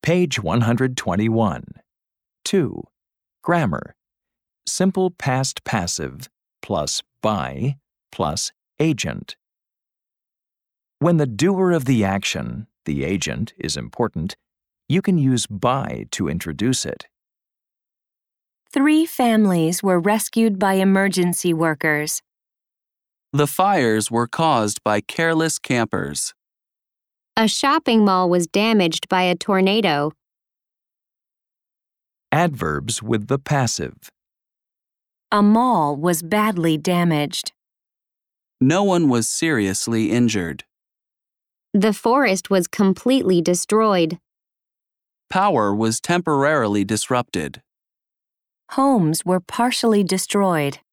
Page 121. 2. Grammar. Simple past passive plus by plus agent. When the doer of the action, the agent, is important, you can use by to introduce it. 3 families were rescued by emergency workers. The fires were caused by careless campers. A shopping mall was damaged by a tornado. Adverbs with the passive. A mall was badly damaged. No one was seriously injured. The forest was completely destroyed. Power was temporarily disrupted. Homes were partially destroyed.